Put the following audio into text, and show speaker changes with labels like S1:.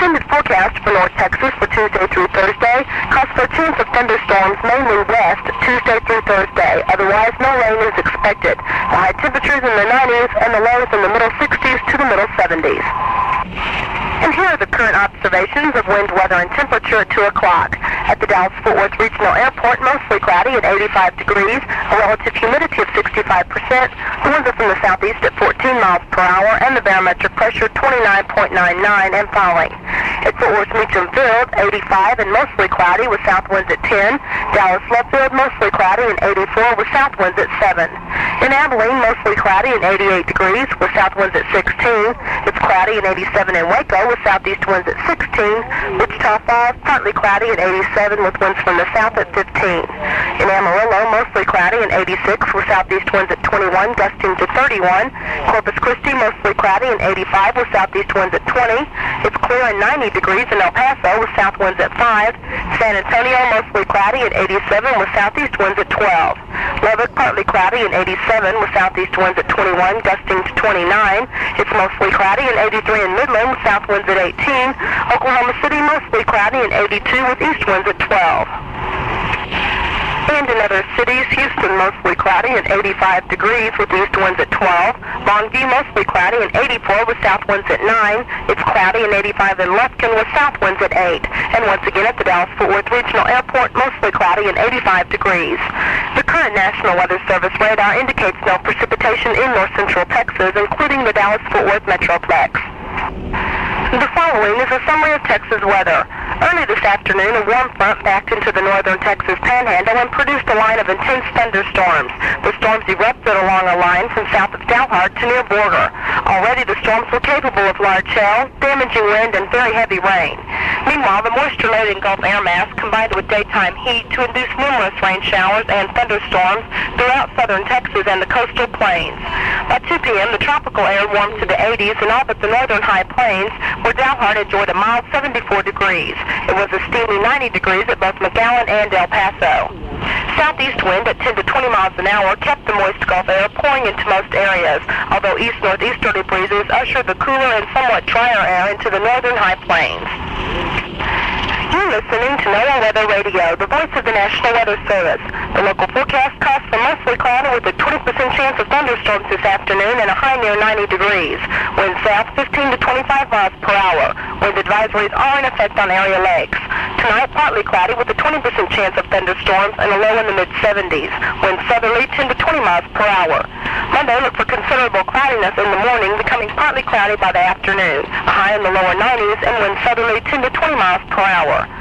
S1: extended forecast for North Texas for Tuesday through Thursday calls for a chance of thunderstorms mainly west Tuesday through Thursday. Otherwise, no rain is expected. The high temperatures in the 90s and the lows in the middle 60s to the middle 70s. And here are the current observations of wind, weather, and temperature at 2 o'clock. At the Dallas-Fort Worth Regional Airport, mostly cloudy at 85 degrees, a relative humidity of 65%, the winds are from the southeast at 14 miles per hour, and the barometric pressure 29.99 and falling. At Fort Worth Meacham Field, 85 and mostly cloudy with south winds at 10. Dallas Love Field, mostly cloudy and 84 with south winds at 7. In Abilene, mostly cloudy and 88 degrees with south winds at 16. It's cloudy and 87 in Waco with southeast winds at 16. Wichita Falls, partly cloudy and 87 with winds from the south at 15. In Amarillo, mostly cloudy and 86 with southeast winds at 21, gusting to 31. Corpus Christi, mostly cloudy and 85 with southeast winds at 20. It's clear and 90 degrees in El Paso with south winds at 5. San Antonio, mostly cloudy and 87 with southeast winds at 12. Lubbock, partly cloudy and 87 with southeast winds at 21, gusting to 29. It's mostly cloudy and 83 in Midland with south winds at 18. Oklahoma City, mostly cloudy and 82 with east winds at 12. And in other cities, Houston, mostly cloudy and 85 degrees with east winds at 12. Longview, mostly cloudy and 84 with south winds at 9. It's cloudy and 85 in Lufkin with south winds at 8. And once again at the Dallas-Fort Worth Regional Airport, mostly cloudy and 85 degrees. The current National Weather Service radar indicates no precipitation in north central Texas, including the Dallas-Fort Worth Metroplex. The following is a summary of Texas weather. Early this afternoon, a warm front backed into the northern Texas panhandle and produced a line of intense thunderstorms. The storms erupted along a line from south of Dalhart to near Borger. Already the storms were capable of large hail, damaging wind, and very heavy rain. Meanwhile, the moisture-laden Gulf air mass combined with daytime heat to induce numerous rain showers and thunderstorms throughout southern Texas and the coastal plains. By 2 p.m., the tropical air warmed to the 80s in all but the northern high plains, where Dalhart enjoyed a mild 74 degrees. It was a steamy 90 degrees at both McAllen and El Paso. Southeast wind at 10 to 20 miles an hour kept the moist Gulf air pouring into most areas, although east-northeasterly breezes ushered the cooler and somewhat drier air into the northern high plains. You're listening to NOAA Weather Radio, the voice of the National Weather Service. The local forecast calls for mostly cloudy with a 20% chance of thunderstorms this afternoon and a high near 90 degrees. Wind south 15 to 25 miles per hour. Wind advisories are in effect on area lakes. Tonight, partly cloudy with a 20% chance of thunderstorms and a low in the mid-70s. Wind southerly 10 to 20 miles per hour. Monday, look for considerable cloudiness in the morning, becoming partly cloudy by the afternoon. A high in the lower 90s and wind southerly 10 to 20 miles per hour.